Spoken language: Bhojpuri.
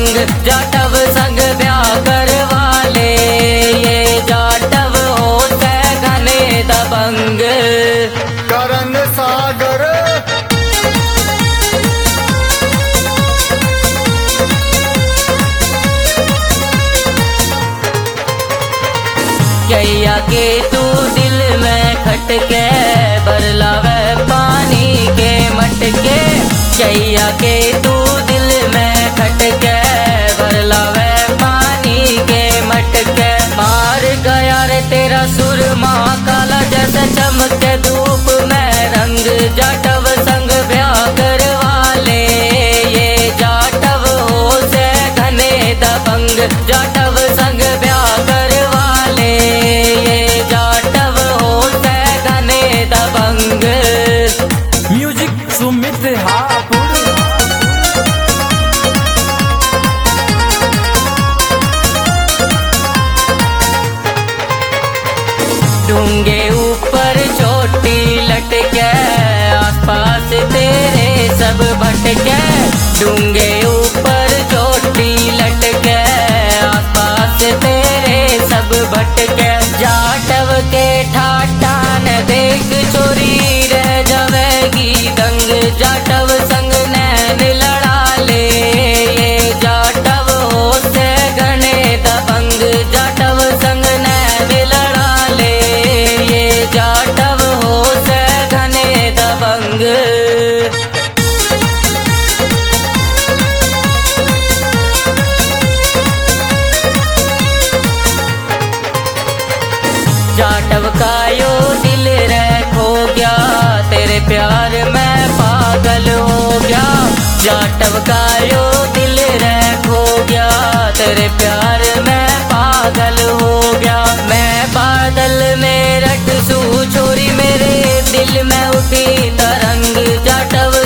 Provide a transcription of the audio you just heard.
दबंग जाटव संग ब्याह करवा ले। ये जाटव होते घने दबंग। करण सागर कैया के तू दिल में खटके बरलावे पानी के मटके। कैया के तू दिल में खटके बरलावे पानी के मटके। मार गया रे तेरा सुरमा काला जैसे चमके धूप में रंग। जाटव संग ब्याह करवा ले। ये जाटव हो से घने दबंग जाटव संग ब्याह करवा ले। ये जाटव हो से घने दबंग। म्यूजिक सुमित हापुड़। डूंगे ऊपर चोटी लटके आसपास तेरे सब भटके। डूंगे ऊपर चोटी लटके आसपास तेरे सब भटके। जाटव के ठाटा न देख चोरी रह जावेगी दंग। जाटव संग नैन लड़ा ले। ये जाटव हो से घने दबंग जाटव संग नैन लड़ा ले। ये जाटव हो से घने दबंग। जाटव का यो दिल रे खो गया तेरे प्यार में पागल हो गया। जाटव का यो दिल रे खो गया तेरे प्यार में पागल हो गया। मैं बादल में रट सू छोरी मेरे दिल में उठी तरंग। जाटव